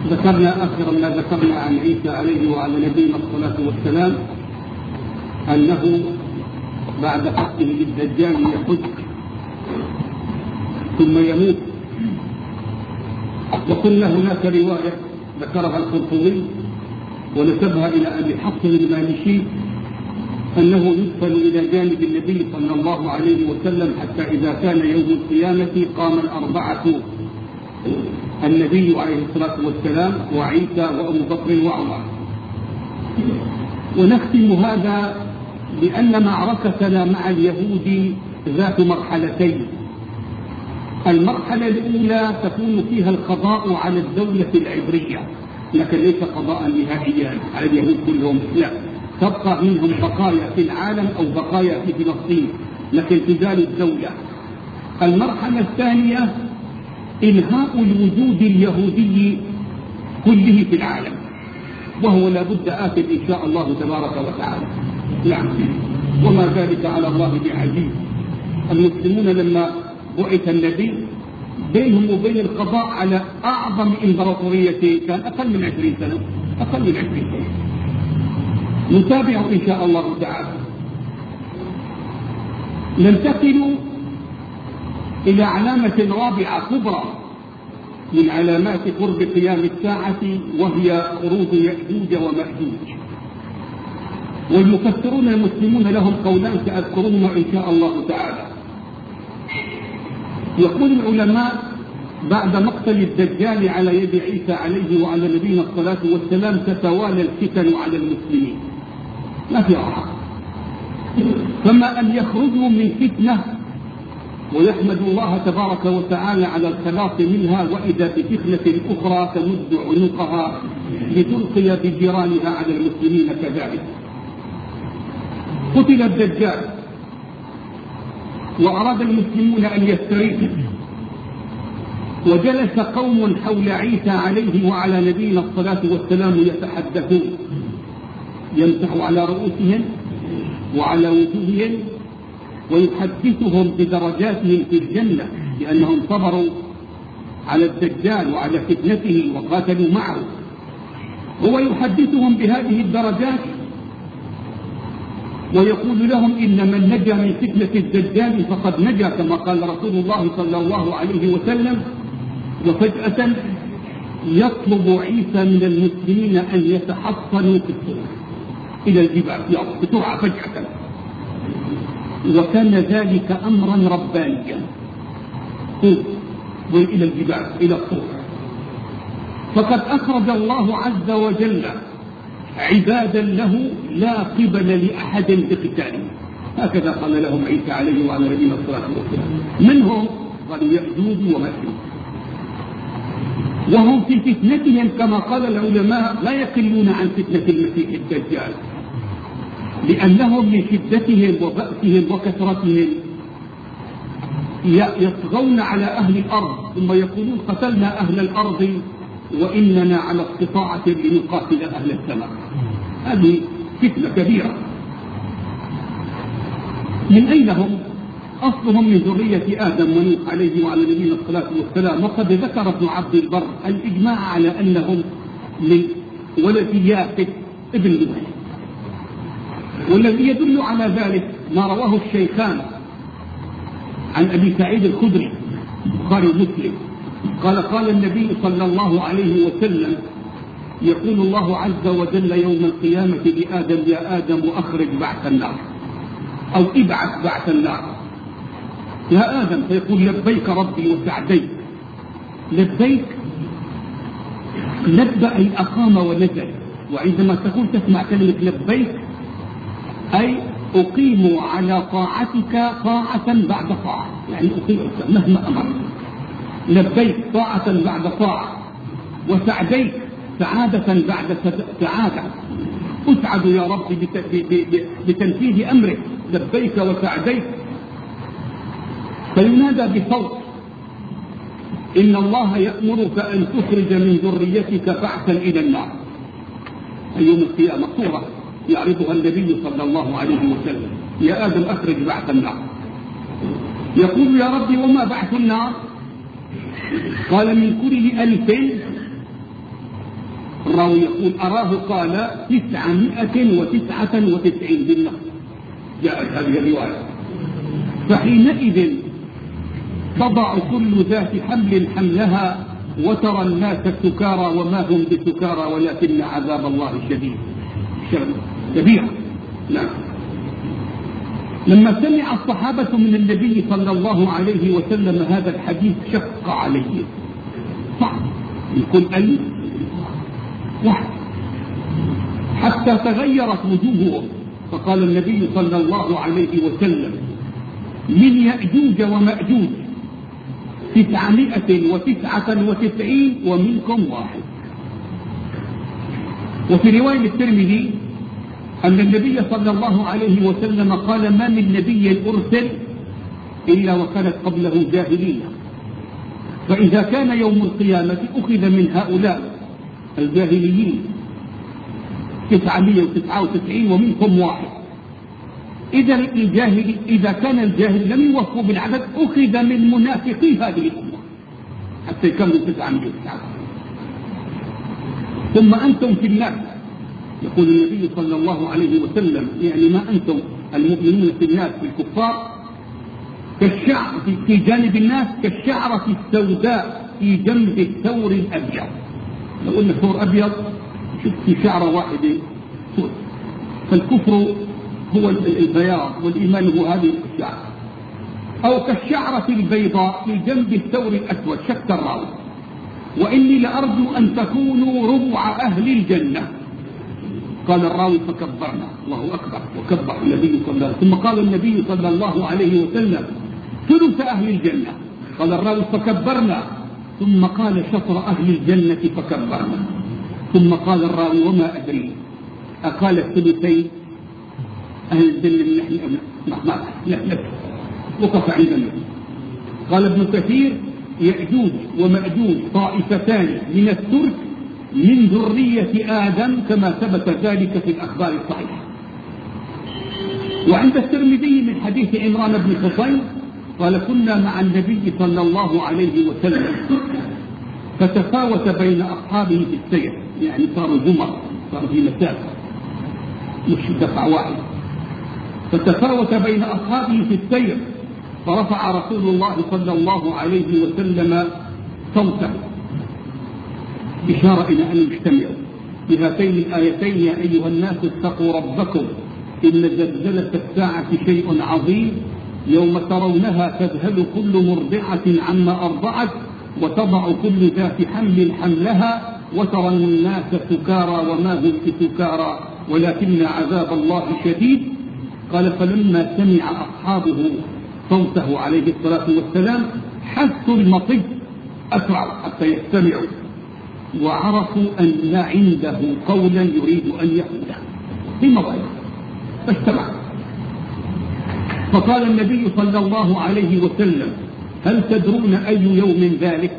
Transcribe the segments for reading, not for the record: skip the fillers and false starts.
ذكرنا آخر ما ذكرنا عن عيسى عليه وعلى نبينا الصلاة والسلام أنه بعد حقه للدجال يحج ثم يموت. وقلنا هناك رواية ذكرها القرطبي ونسبها إلى أبي حفص المالكي أنه يدفن إلى جانب النبي صلى الله عليه وسلم حتى إذا كان يوم القيامة قام الأربعة، النبي عليه الصلاة والسلام وعيسى وأبو بكر وعمر. ونختم هذا بأن معركتنا مع اليهود ذات مرحلتين. المرحلة الأولى تكون فيها القضاء على الدولة العبرية، لكن ليس قضاء نهائيا على اليهود كلهم، لا، تبقى منهم بقايا في العالم أو بقايا في فلسطين، لكن تزال الدولة. المرحلة الثانية إنهاء الوجود اليهودي كله في العالم، وهو لابد آت إن شاء الله تبارك وتعالى. نعم، وما ذلك على الله بعزيز. المسلمون لما بعث النبي بينهم وبين القضاء على أعظم إمبراطورية كان أقل من 20 سنة، أقل من 20 سنة. نتابع إن شاء الله تعالى. ننتقل إلى علامة رابعة كبرى من علامات قرب قيام الساعة، وهي خروج يأجوج ومأجوج. والمفسرون المسلمون لهم قولان سأذكرهما إن شاء الله تعالى. يقول العلماء بعد مقتل الدجال على يد عيسى عليه وعلى نبينا الصلاة والسلام تتوالى الفتن على المسلمين، ما في راحة. فما أن يخرجوا من فتنة ويحمد الله تبارك وتعالى على الخلاص منها، وإذا بفتنة أخرى تمد عنقها لتلقي بجيرانها على المسلمين كذلك. قتل الدجال وأراد المسلمون أن يستريحوا، وجلس قوم حول عيسى عليه وعلى نبينا الصلاة والسلام يتحدثون، يمسح على رؤوسهم وعلى وجوههم ويحدثهم بدرجاتهم في الجنة، لأنهم صبروا على الدجال وعلى فتنته وقاتلوا معه. هو يحدثهم بهذه الدرجات ويقول لهم إن من نجا من فتنة الدجال فقد نجا، كما قال رسول الله صلى الله عليه وسلم. وفجأة يطلب عيسى من المسلمين أن يتحصنوا في الطرق إلى الجبال بسرعة فجأة، وكان ذلك أمرا ربانيا، إلى الجبال إلى الطرق. فقد أخرج الله عز وجل عبادا له لا قبل لأحد بقتاله، هكذا قال لهم عيسى عليه وعلى نبينا الصلاة والسلام. منهم قالوا يأجوج ومأجوج، وهم في فتنتهم كما قال العلماء لا يقلون عن فتنة المسيح الدجال، لأنهم من شدتهم وبأسهم وكثرتهم يطغون على أهل الأرض، ثم يقولون قتلنا أهل الأرض وإننا على استطاعة لنقاتل أهل السماء. هذه فتنة كبيرة. من أين هم؟ أصلهم من ذرية آدم ونوح عليه وعلى نبينا الصلاة والسلام. وقد ذكر ابن عبد البر الإجماع على أنهم من ولد يافث ابن نوح، والذي يدل على ذلك ما رواه الشيخان عن أبي سعيد الخدري البخاري ومسلم قال قال النبي صلى الله عليه وسلم: يقول الله عز وجل يوم القيامة لآدم: يا آدم أخرج بعث النار، أو ابعث بعث النار. يا آدم، فيقول: لبيك ربي وسعديك. لبيك لبى أي أقام ونزل، وعندما تقول تسمع كلمة لبيك أي أقيم على طاعتك طاعة بعد طاعة، يعني أقيمك مهما أمر. لبيك طاعة بعد طاعة، وسعديك سعادة بعد سعادة. أسعد يا رب بتنفيذ أمرك، لبيك وسعديك. فينادى بصوت: إن الله يأمرك أن تخرج من ذريتك بعثا إلى النار. يوم القيامة صورة يعرضها النبي صلى الله عليه وسلم: يا آدم أخرج بعث النار. يقول: يا ربي وما بعث النار؟ قال: من كل 1000 الراوي يقول أراه قال 999 بالنص، جاءت هذه الرواية. فحينئذ تضع كل ذات حمل حملها وترى الناس سكارى وما هم بسكارى ولكن عذاب الله شديد كبير. نعم. لما سمع الصحابة من النبي صلى الله عليه وسلم هذا الحديث شق عليه، صعب يكون ألف واحد، حتى تغيرت وجوههم. فقال النبي صلى الله عليه وسلم من يأجوج ومأجوج 999 ومنكم واحد. وفي رواية الترمذي أن النبي صلى الله عليه وسلم قال ما من نبي أرسل إلا وكانت قبله جاهلية، فإذا كان يوم القيامة أخذ من هؤلاء الجاهليين 999 ومنكم واحد. إذا كان الجاهل لم يوفوا بالعدد أخذ من منافقي هذه الأمة حتى يكملوا 999. ثم أنتم في الناس، يقول النبي صلى الله عليه وسلم يعني ما أنتم المؤمنون في الناس في الكفار كالشعر في جانب الناس كالشعرة السوداء في جنب الثور الأبيض. لو قلنا ثور أبيض شوف في شعرة واحدة سود، فالكفر هو البياض والإيمان هو هذه الشعرة. أو كالشعرة البيضاء في جنب الثور الأسود، شك الراوي. وإني لأرجو أن تكونوا ربع أهل الجنة. قال الراوي فكبرنا، الله أكبر، وكبر النبي صلى الله عليه وسلم. ثم قال النبي صلى الله عليه وسلم ثلث أهل الجنة. قال الراوي فكبرنا، ثم قال شطر أهل الجنة فكبرنا. ثم قال الراوي وما أدري أقال الثلثين أهل الجنة من نحن لا وقف عندنا. قال ابن كثير يأجوج ومأجوج طائفتان من الترك من ذرية آدم كما ثبت ذلك في الأخبار الصحيحة. وعند الترمذي من حديث عمران بن حصين قال كنا مع النبي صلى الله عليه وسلم فتفاوت بين أصحابه في السير، يعني صاروا زمر، صار في مسافة مش دفع واحد. فتفاوت بين أصحابه في السير فرفع رسول الله صلى الله عليه وسلم صوته إشارة إلى أن يجتمعوا بهاتين الآيتين يا أيها الناس اتقوا ربكم إن زلزلة الساعة شيء عظيم يوم ترونها تذهل كل مرضعة عما أرضعت وتضع كل ذات حمل حملها وترى الناس سكارى وما هم بسكارى ولكن عذاب الله شديد. قال فلما سمع أصحابه صوته عليه الصلاة والسلام حثوا المطي أسرعوا حتى يستمعوا وعرفوا أن عنده قولا يريد أن يقوله في موعظة فاجتمعوا. فقال النبي صلى الله عليه وسلم هل تدرون أي يوم ذلك؟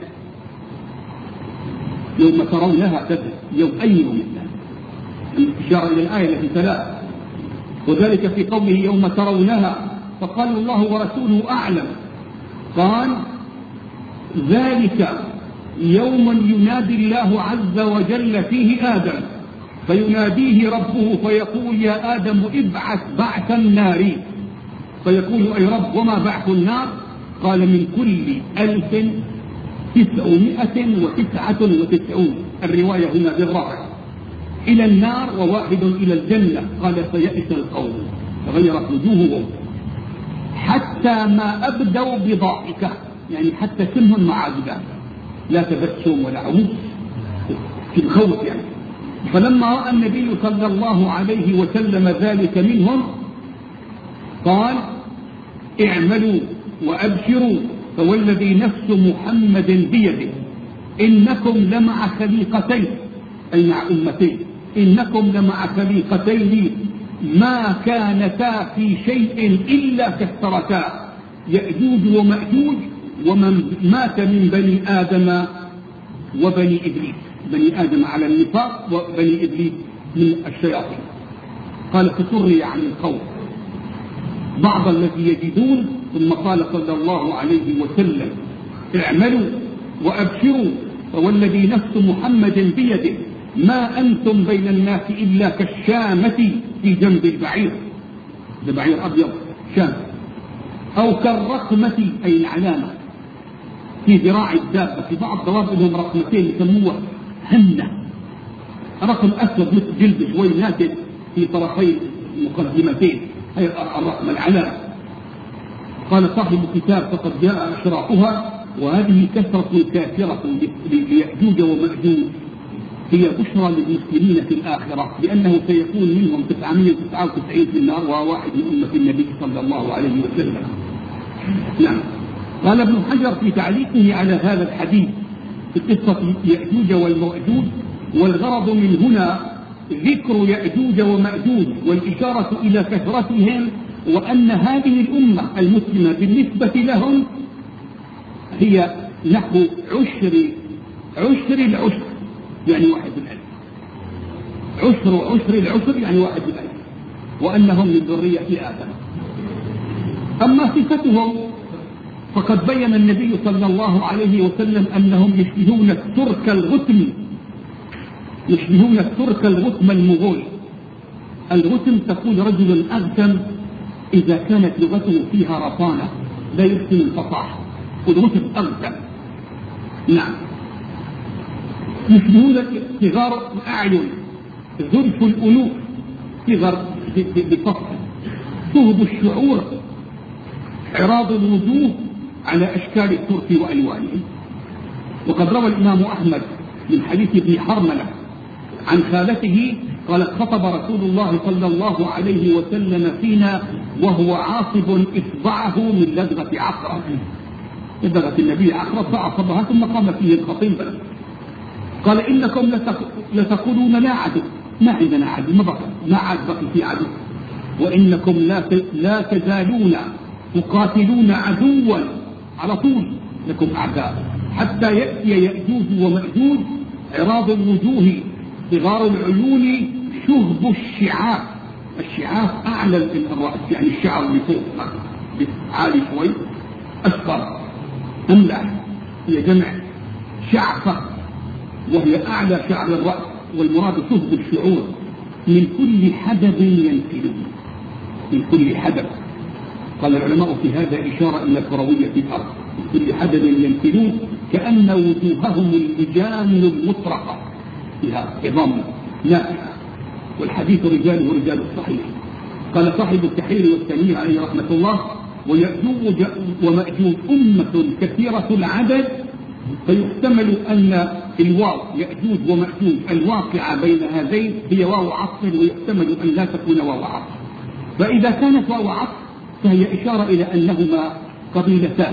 يوم ترونها تدري يوم أي يوم ذلك، الإشارة إلى الآية التي تلاها، وذلك في قوله يوم ترونها. فقال الله ورسوله أعلم. قال ذلك يوم ينادي الله عز وجل فيه آدم فيناديه ربه فيقول يا آدم ابعث بعث النار، فيقول أي رب وما بعث النار؟ قال من كل 1999 الرواية هنا بالرفع إلى النار وواحد إلى الجنة. قال فيئس القوم تغيرت وجوههم حتى ما أبدوا بضائكة، يعني حتى سنهم مع ذلك لا تبسم ولا عموس في الخوف يعني. فلما رأى النبي صلى الله عليه وسلم ذلك منهم قال اعملوا وأبشروا فوالذي نفس محمد بيده إنكم لمع خليقتين، أي مع أمتين، إنكم لمع خليقتين ما كانتا في شيء إلا كثرتا يأجوج ومأجوج ومن مات من بني آدم وبني إبليس، بني آدم على النفاق وبني إبليس من الشياطين. قال فسري عن القول بعض الذي يجدون. ثم قال صلى الله عليه وسلم اعملوا وأبشروا فوالذي نفس محمد بيده ما أنتم بين الناس إلا كالشامة في جنب البعير، البعير أبيض شام، أو كالرقمة أي العلامة في ذراع الدابة. في بعض الدواب لهم رقمتين يسموها هنة، رقم أسود مثل جلد شوي ناتج في طرفي مقدمتين، هي الرقم العلامة. قال صاحب الكتاب فقد جاء أشراطها، وهذه كثرة كافرة ليأجوج ومأجوج هي بشرى للمسلمين في الآخرة، لأنه سيكون منهم 999 في النار، وهو واحد من أمة النبي صلى الله عليه وسلم. نعم. قال ابن حجر في تعليقه على هذا الحديث في قصة يأجوج والمأجوج: والغرض من هنا ذكر يأجوج ومأجوج والإشارة إلى كثرتهم، وأن هذه الأمة المسلمة بالنسبة لهم هي نحو عشر العشر، يعني 1 بالألف، عشر العشر يعني 1 بالألف، وأنهم من ذرية آدم. أما صفتهم فقد بين النبي صلى الله عليه وسلم أنهم يشبهون الترك الغثم المغول. الغثم تكون رجل أغثم إذا كانت لغته فيها رطانة لا يحسن الفصاحة، والغثم أغثم. نعم. يشبهون صغار الأعين، ذرف الأنوف، صغر بفصل، صهب الشعور، عراض الوجوه على أشكال الترك وألوانهم. وقد روى الإمام أحمد من حديث ابن حرملة عن خالته قالت: خطب رسول الله صلى الله عليه وسلم فينا وهو عاصب إصبعه من لدغة عقرب، لدغة النبي عقرب فعصبها ثم قام فيه الخطيب قال: إنكم لتقولون لا عدو، ما عندنا عدو، ما عاد بقي في عدو، وإنكم لا تزالون تقاتلون عدوا على طول، لكم أعداء حتى يأتي يأجوج ومأجوج، عراض الوجوه، صغار العيون، شهب الشعاف. الشعاف أعلى الرأس، يعني الشعر اللي فوق عالي شوي، أصفر أملح، هي جمع شعفة وهي أعلى شعر الرأس، والمراد شهب الشعور، من كل حدب ينسلون، من كل حدب. قال العلماء في هذا إشارة إلى كروية الأرض، من كل حدب ينسلون، كأن وجوههم اللجام المطرقة فيها عظام نافعة. والحديث رجاله رجال الصحيح. قال صاحب التحرير والتنوير عليه رحمة الله: ويأجوج ومأجوج أمة كثيرة العدد، فيحتمل أن الواو يأجوج ومأجوج الواقعة بين هذين هي واو عطف، ويحتمل أن لا تكون واو عطف. فإذا كانت واو عطف فهي إشارة إلى أنهما قبيلتان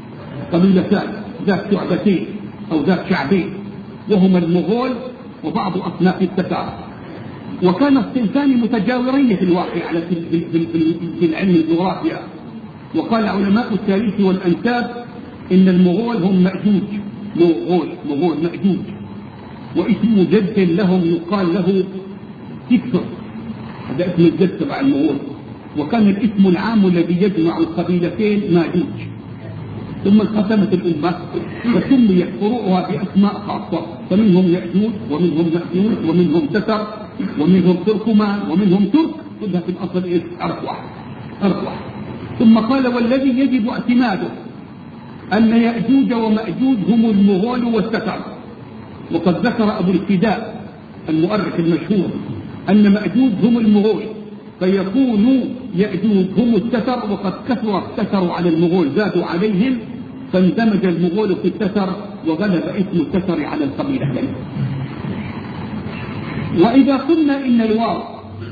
ذات شعبتين أو ذات شعبين، وهما المغول وبعض أصناف التتار. وكان الصنفان متجاورين في الواقع في علم الجغرافيا. وقال علماء التاريخ والأنساب إن المغول هم مأجوج، مغول مأجوج، واسم جد لهم يقال له تكفر، هذا اسم الجد تبع المغول، وكان الاسم العام الذي يجمع القبيلتين ماجوج. ثم انقسمت الأمة وسميت فروعها بأسماء خاصة، فمنهم يأجوج ومنهم مأجوج ومنهم تتر ومنهم تركمان ومنهم ترك، كلها في الأصل أرواح. ثم قال: والذي يجب اعتماده أن يأجوج ومأجوج هم المغول والتتر. وقد ذكر أبو الفداء المؤرخ المشهور أن مأجوج هم المغول، فيكون يأجوج هم التتر، وقد كثر التتر على المغول، زادوا عليهم، فاندمج المغول في التتر، وغلب اسم التتر على القبيلتين. وإذا قلنا إن الواو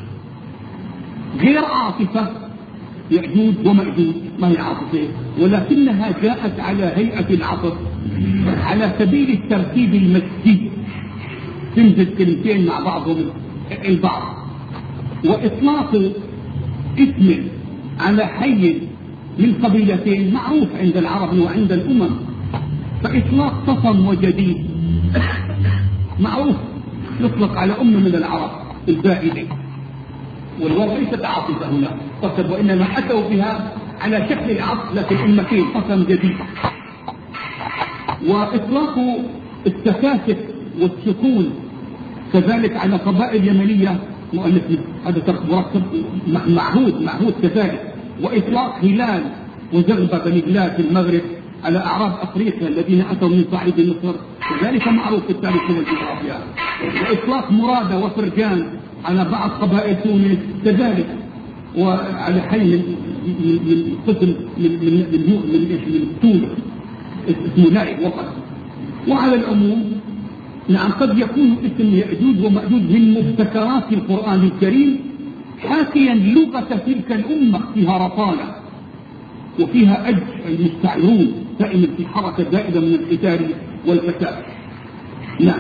غير عاطفة، يأجوج ومأجوج ما هي عاطفة، ولكنها جاءت على هيئة العطف على سبيل الترتيب المسجي، تمزج كلمتين مع بعضهم البعض. وإطلاق اسم على حي من قبيلتين معروف عند العرب وعند الأمم، فإطلاق صفم وجديد معروف، يطلق على أمة من العرب البائدة، والواو ليست عاطفة هنا قصد، وإنما أتوا بها على شكل العطف، لكن أمتين قسم جديد. وإطلاق التكاثف والسكون كذلك على قبائل يمنية مؤلف هذا مركب معهود كذلك. وإطلاق هلال وزغبة بني بلاد في المغرب على أعراب أفريقيا الذين أتوا من صعيد مصر كذلك معروف في التاريخ والجغرافيا. وإطلاق مرادة وفرجان على بعض قبائل تونس كذلك، وعلى حي من قسم من تونس اسمه نائب وقت. وعلى العموم نعم قد يكون اسم يأجوج ومأجوج من مبتكرات القرآن الكريم حاكيا لغة تلك الأمة فيها رطانة وفيها أج المستعرون دائما في حركة دائما من القتال والفساد. نعم.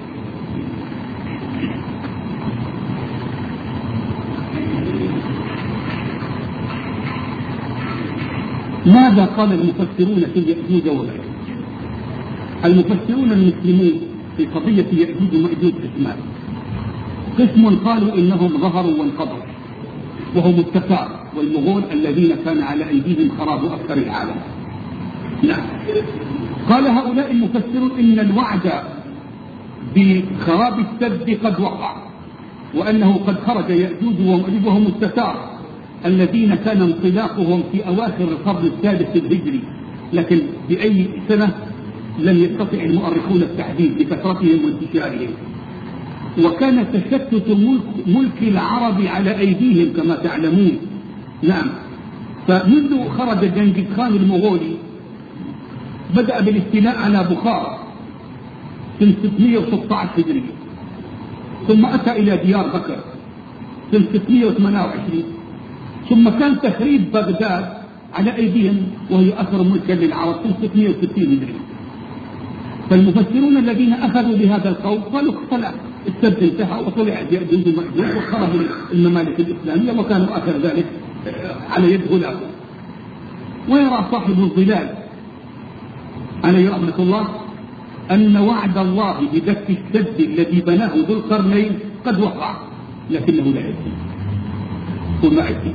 ماذا قال المفسرون في يأجوج ومأجوج؟ المفسرون المسلمون في قضية يأجوج ومأجوج قسمان. قسم قالوا إنهم ظهروا وانقضوا وهم التتار والمغول الذين كان على أيديهم خراب أكثر العالم. نعم. قال هؤلاء المفسرون إن الوعد بخراب السد قد وقع، وأنه قد خرج يأجوج ومأجوج وهم التتار الذين كان انطلاقهم في أواخر القرن السادس الهجري، لكن بأي سنة لم يستطع المؤرخون التحديد لكثرتهم وانتشارهم. وكان تشتت ملك العرب على أيديهم كما تعلمون. نعم. فمنذ خرج جنكيز خان المغولي بدأ بالاستيلاء على بخارى سنة 616 هجرية، ثم أتى إلى ديار بكر سنة 628، ثم كان تخريب بغداد على أيديهم وهي أثر ملكا للعرب سنة 660 هجرية. فالمفسرون الذين أخذوا بهذا القول قالوا اختلع السد انتهى وطلع يأجوج ومأجوج وخرج الممالك الإسلامية وكانوا آخر ذلك على يد غلام. ويرى صاحب الظلال عليه رحمة الله أن وعد الله بدك السد الذي بناه ذو القرنين قد وقع لكنه لا يأتي وما يأتي،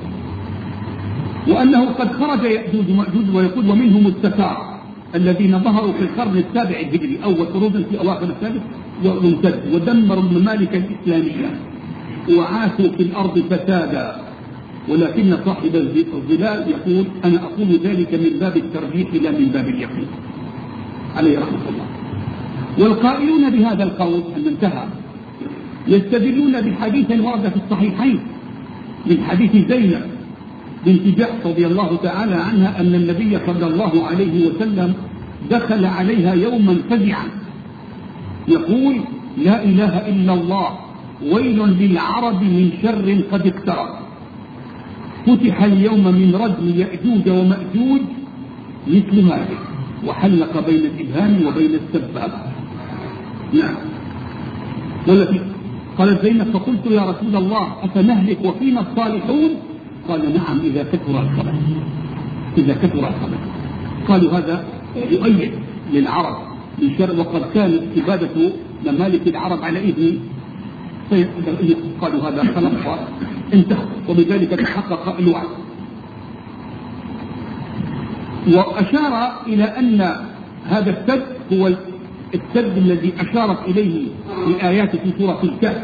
وأنه قد خرج يأجوج ومأجوج ويقول ومنهم التتار الذين ظهروا في القرن السابع الهجري أول خروجا في أواخر الثالث وامتد ودمروا الممالك الإسلامية وعاشوا في الأرض فسادا. ولكن صاحب الظلال يقول أنا أقول ذلك من باب الترجيح لا من باب اليقين عليه رحمة الله. والقائلون بهذا القول أن انتهى يستدلون بحديث ورد في الصحيحين من حديث زينب بنت جحش رضي الله تعالى عنها أن النبي صلى الله عليه وسلم دخل عليها يوما فزعا يقول لا إله إلا الله ويل للعرب من شر قد اقترب، فتح اليوم من ردم يأجوج ومأجوج مثل هذه، وحلق بين الإبهام وبين السبابة. نعم. قالت زينب فقلت يا رسول الله أفنهلك وفينا الصالحون؟ قال نعم إذا كثر الخبث، إذا كثر الخبث. قالوا هذا يؤيد للعرب من شر، وقد كانت إبادة ممالك العرب على إذن، قالوا هذا خلق انتهى، وبذلك تحقق الوعد. وأشار إلى أن هذا السد هو السد الذي أشارت إليه الآيات في سورة الكهف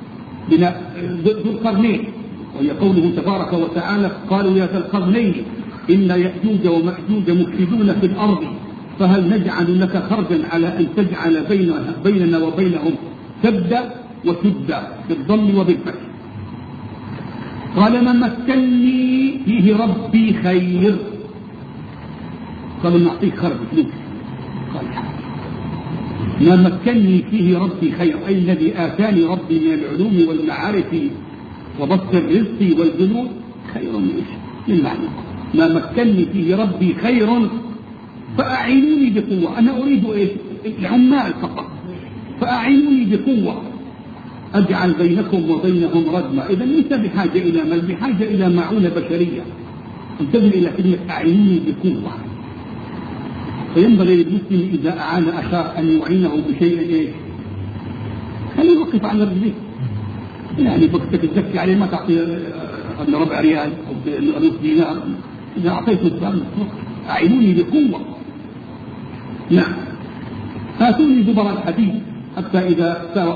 ذو القرنين، وهي قوله تبارك وتعالى قالوا يا ذا القرنين إن يأجوج ومأجوج مفسدون في الأرض فهل نجعل لك خرجا على أن تجعل بيننا وبينهم سدا وسدا بالضم وبالفتح. قال ما مكني فيه ربي خير، قالوا نعطيك خرج فلوس، قال ما مكني فيه ربي خير أي الذي آتاني ربي من العلوم والمعارف وبسط الرزق والجنود خير من معنى ما مكني فيه ربي خير فأعينوني بقوة. أنا أريد إيش؟ العمال فقط، فأعينوني بقوة أجعل بينكم وبينهم ردما. إذا ليس بحاجة إلى مال، بحاجة إلى معونة بشرية. انتبه إلى كلمة أعينوني بقوة. فينبغي للمسلم إذا أعان أخاه أن يعينه بشيء إيش؟ خليه يوقف على رجليه، يعني بكتك تزكي عليه ما تعطي ربع ريال أو نصف دينار، إذا أعطيته السلام أعينوني بقوة. نعم. آتوني زبر الحديد حتى إذا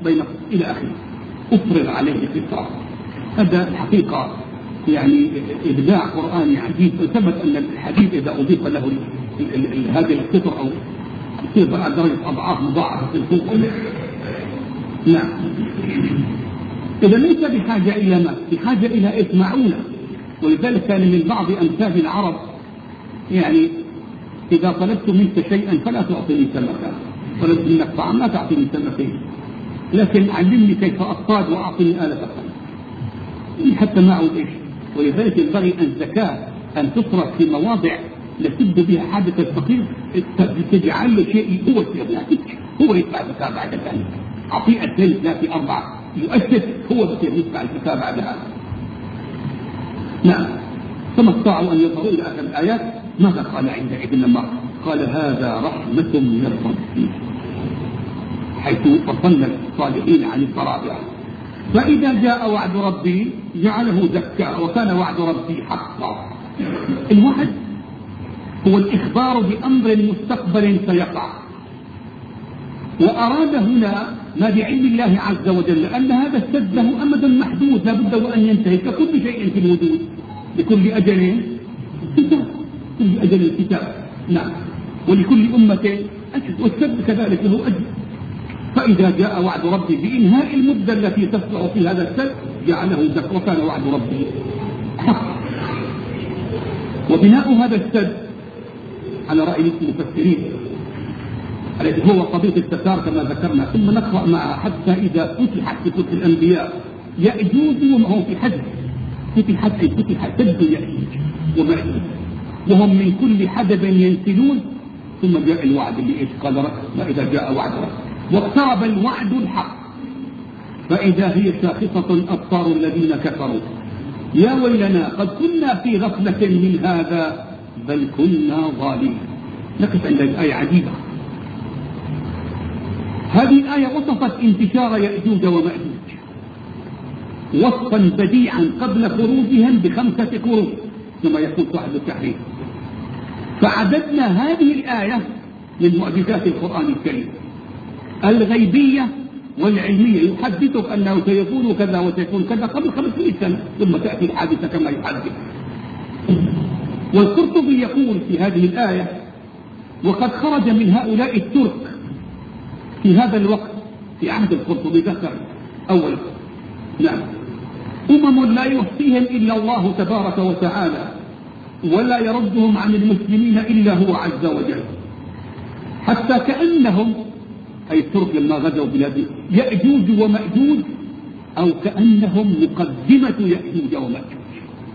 بين إلى آخره، أفرغ عليه قطرة. هذا الحقيقة يعني إبداع قرآني عجيب. ثبت أن الحديث إذا أضيف له هذه القطرة أو تصير بقى درجة أضعاف مضاعفة في الخلق. نعم. إذا ليس بحاجة إلى ما، بحاجة إلى إسمعونا. ولذلك كان من بعض أمثال العرب يعني إذا طلبت منك شيئا فلا تعطيني سمكة، طلبت منك طعام لا تعطيني سمكين، لكن علمني كيف أصطاد وأعطيني آلة الصيد حتى ما أعود إيش. ولذلك ينبغي أن الزكاة أن تصرف في مواضع لتسد بها حاجة الفقير، تجعل له شيء هو هو يدفع الزكاة بعد ذلك. أعطيه 2 3 4 يؤسس، هو بصير يدفع الزكاة بعد هذا. نعم. ثم استطاعوا أن يظهروا إلى آخر الآيات. ماذا قال عندئذ لما قال هذا رحمة من ربي، حيث فصلنا الصالحين عن الضرائع. فإذا جاء وعد ربي جعله زكاة، وكان وعد ربي حقا. الوعد هو الإخبار بأمر مستقبل سيقع، وأراد هنا ما بعلم الله عز وجل، لأن هذا السد له أمد محدود لا بد وأن ينتهي، ككل شيء في الوجود لكل أجل كتاب، كل أجل كتاب. نعم. ولكل أمة أجل، والسد كذلك له أجل. فإذا جاء وعد ربي بإنهاء المدة التي تصلح في هذا السد جعله زكاة، وكان وعد ربي حقا. وبناء هذا السد على رأي المفسرين الذي هو قضية التتار كما ذكرنا، ثم نقرأ معها حتى إذا فتحت في كتب الأنبياء يأجوج وهم في حد، فتح سد يأجوج ومأجوج وهم من كل حدب ينسلون. ثم جاء الوعد اللي إيش قال ما إذا جاء وعد ربي واقترب الوعد الحق فإذا هي شاخصة أبصار الذين كفروا يا ويلنا قد كنا في غفلة من هذا بل كنا ظالمين. نقف عند الآية عجيبة. هذه الآية وصفت انتشار يأجوج ومأجوج وصفا بديعا قبل خروجهم ب5 قرون كما يقول صاحب التحرير. فعددنا هذه الآية من معجزات القرآن الكريم الغيبية والعلمية، يحدثك أنه سيكون كذا وسيكون كذا قبل 500 سنة، ثم تأتي الحادثة كما يحدث. والقرطبي يقول في هذه الآية وقد خرج من هؤلاء الترك في هذا الوقت في عهد القرطبي ذكر أولا نعم لا يحصيهم إلا الله تبارك وتعالى ولا يردهم عن المسلمين إلا هو عز وجل، حتى كأنهم أي الترك لما غزوا بلاد يأجوج ومأجوج أو كأنهم مقدمة يأجوج ومأجوج.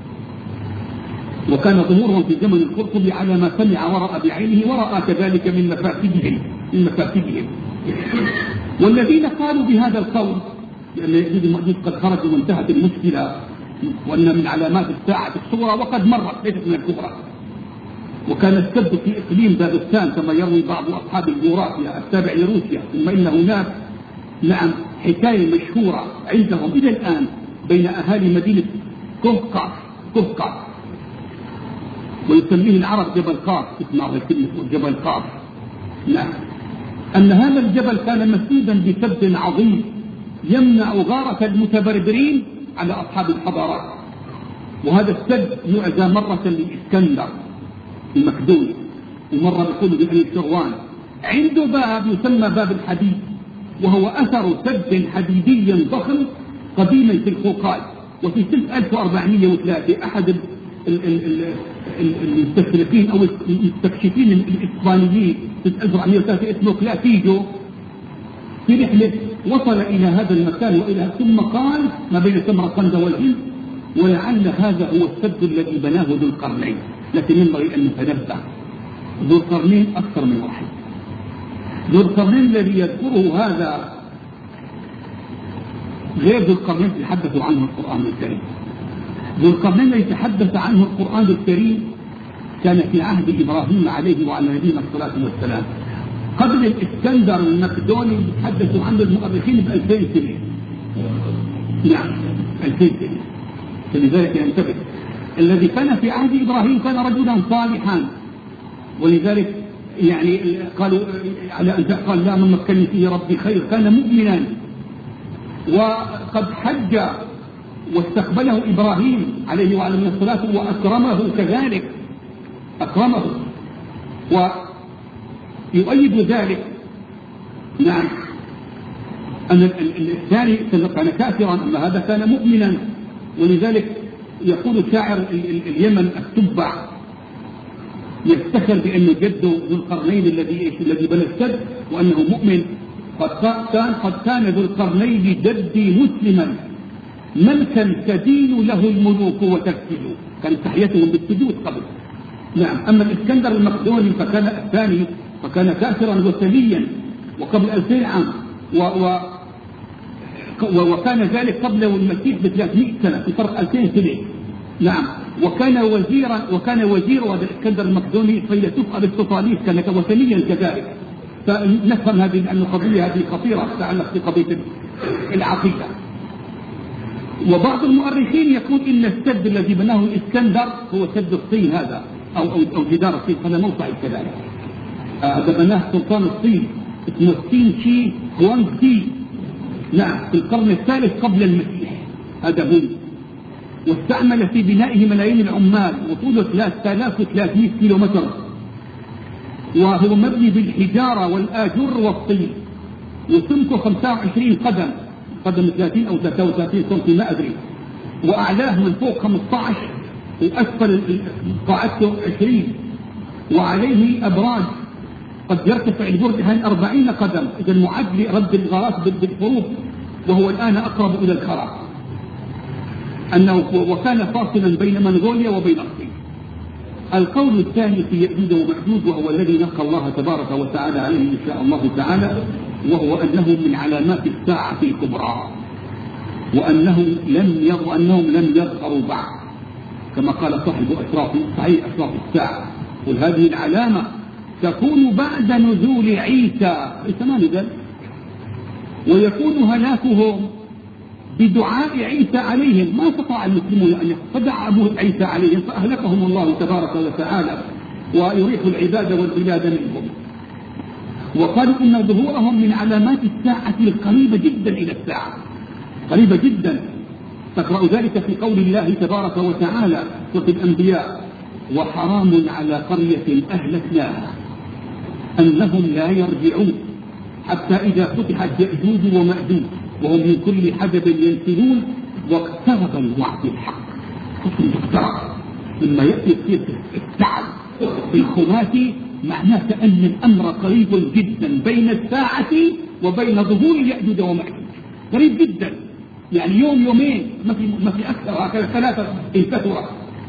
وكان ظهورهم في زمن القرطبي على ما سمع ورأى بعينه ورأى كذلك من مفاسدهم. والذين قالوا بهذا القول لأن يأجوج ومأجوج قد خرجوا وانتهت المشكلة وأن من علامات الساعة الصغرى وقد مرت ليست من الكبرى. وكان السد في إقليم داغستان كما يروي بعض أصحاب الجغرافيا التابع لروسيا. ثم إن هناك نعم حكاية مشهورة عندهم إلى الآن بين أهالي مدينة كهقاف ويسميه العرب جبل قاف، اسمه كلمة جبل قاف. نعم أن هذا الجبل كان مسدودا بسد عظيم يمنع غارة المتبربرين على أصحاب الحضارات. وهذا السد يعزى مرة للإسكندر المقدوني ومرة بيقولوا بأن الشروان عنده باب يسمى باب الحديد، وهو أثر سد حديدي ضخم قديما في القوقاز. وفي سنة 1403 أحد المستشرقين أو المستكشفين الإسبانيين في 1403 اسمه كلاتيجو في رحلة وصل إلى هذا المكان وإلى ثم قال ما بين سمرقند والهند ولعل هذا هو السد الذي بناه ذو القرنين. لكن ينبغي أن نتنبه ذو القرنين أكثر من واحد. ذو القرنين الذي يذكره هذا غير ذو القرنين يتحدث عنه القرآن الكريم. ذو القرنين الذي يتحدث عنه القرآن الكريم كان في عهد إبراهيم عليه وعلى نبينا الصلاة والسلام قبل الإسكندر المقدوني يتحدث عنه المؤرخين ب2000 سنة. نعم 2000 سنة. فلذلك ينتبه الذي كان في عهد إبراهيم كان رجلا صالحا، ولذلك يعني قالوا على أن قال لا من مكنني فيه ربي خير كان مؤمنا وقد حج واستقبله إبراهيم عليه وعلى الصلاة وأكرمه كذلك، أكرمه. ويؤيد ذلك نعم أن الثاني كان كافرا، أما هذا كان مؤمنا. ولذلك يقول شاعر اليمن التبع يفتخر بأنه جده ذو القرنين الذي بنى السد وأنه مؤمن. قد كان ذو القرنين جدي مسلما ملكا تدين له الملوك وتكفل، كانت تحيتهم بالسجود قبل. نعم. أما الإسكندر المقدوني فكان الثاني فكان كافرا وثنيا وقبل 2000 عام وكان ذلك قبل المسيح ب 300 سنة، في فرق 2000 سنة. نعم. وكان وزير هذا الإسكندر المقدوني فيلسوف أرسطوطاليس، كان وثنيا كذلك. فنفهم هذه أن القضية هذه خطيرة تتعلق بقضية العقيدة. وبعض المؤرخين يقول إن السد الذي بناه الإسكندر هو سد الصين هذا أو جدار الصين، هذا مو صحيح كذلك. هذا بناه سلطان الصين اسمه الصين شي هوانغ تي، نعم، في القرن الثالث قبل المسيح. هذا هو، واستعمل في بنائه ملايين العمال، وطوله 3300 كيلومتر، وهو مبني بالحجارة والآجر والطين، وسمكه 25 قدم 30 أو 33 سم ما أدري، وأعلاه من فوق 15 وأسفل قاعدته 20، وعليه أبراج قد يرتفع البرج 40 قدم، إذا معد لرد الغارات بالحروب، وهو الآن أقرب إلى الخراب. وكان فاصلا بين منغوليا وبين الصين. القول الثاني في يأجوج ومأجوج، وهو الذي نلقى الله تبارك وتعالى عليه إن شاء الله تعالى، وهو أنه من علامات الساعة الكبرى، وأنهم لم يظهروا بعد، كما قال صاحب صحيح أشراف الساعة. وهذه العلامة تكون بعد نزول عيسى ما نزل، ويكون هلاكهم بدعاء عيسى عليهم. ما استطاع المسلمون أن فدعا عيسى عليهم فأهلكهم الله تبارك وتعالى ويريح العباد والبلاد منهم. وقالوا إن ظهورهم من علامات الساعة القريبة جدا إلى الساعة، قريبة جدا. تقرأ ذلك في قول الله تبارك وتعالى سورة الأنبياء: وحرام على قرية أهلكناها أنهم لا يرجعون حتى إذا فتحت يأجوج ومأجوج وهم من كل حدب ينسلون واقترب الوعد الحق. اقترب لما يأتي في الساعة في الخماسي معناه أن الأمر قريب جدا بين الساعة وبين ظهور يأجوج ومأجوج، قريب جدا، يعني يوم يومين ما في أكثر، هكذا 3 انكثرت.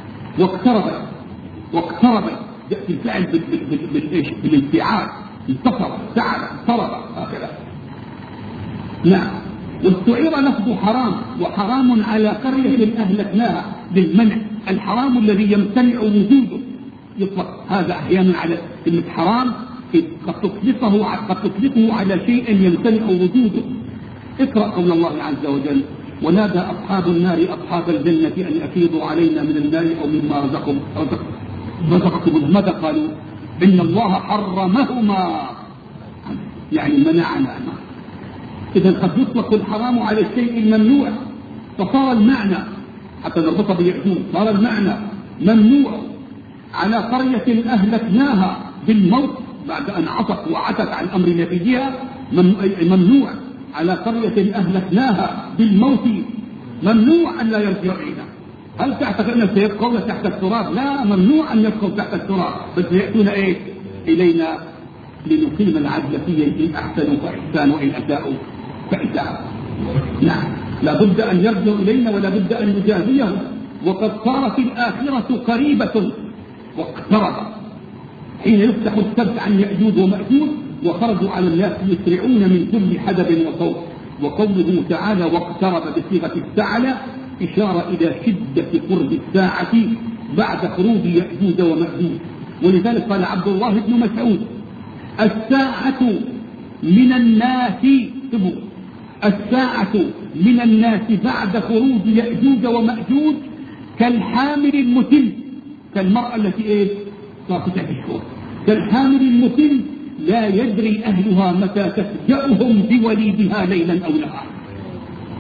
واقترب يأتي الفعل بالانفعال، انتصر سعد اقترب هكذا. نعم. واستعير لفظ حرام، وحرام على قرية أهلكناها للمنع، الحرام الذي يمتنع وجوده يطلق هذا أحيانا على كلمة حرام، قد تطلقه على شيء يمتنع وجوده. اقرأ قول الله عز وجل: ونادى أصحاب النار أصحاب الجنة أن أفيضوا علينا من النار أو مما رزقكم. ماذا قالوا؟ إن الله حرمهما، يعني منعنا. إذا قد يطلق الحرام على الشيء الممنوع، فصار المعنى حتى نربط بيأجوج صار المعنى ممنوع على قرية أهلكناها بالموت بعد أن عصت وعتت عن أمر نبيها، ممنوع على قرية أهلكناها بالموت، ممنوع أن لا يرجع إلينا. هل تعتقد أن سيبقون تحت التراب؟ لا، ممنوع أن يبقوا تحت التراب، بل سيأتون إلينا لنقيم العدل فيه، إن أحسنوا فإحسان وإن أساءوا فإساء. نعم، لا بد أن يرجعوا إلينا ولا بد أن نجازيهم. وقد صارت الآخرة قريبة واقترب حين يفتح السبت عن يأجوج ومأجوج وخرجوا على الناس يسرعون من كل حدب وصوت. وقوله تعالى واقترب بصيغة السعلى إشارة إلى شدة قرب الساعة بعد خروج يأجوج ومأجوج. ولذلك قال عبد الله بن مسعود: الساعة من الناس، الساعة من الناس بعد خروج يأجوج ومأجوج كالحامل المتل، كالمرأة التي صارت تشكر، كالحامل المتل لا يدري أهلها متى تفجأهم بوليدها ليلا أو نهارا.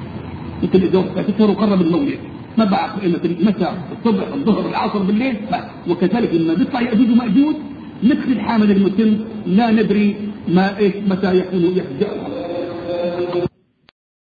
مثل إذا تشهر وقرب المولد ما بعرف متى الصبح الظهر العصر بالليل وكذلك لما بيطلع يأجوج ومأجوج مثل الحامل المتم لا ندري ما إيش متى يكون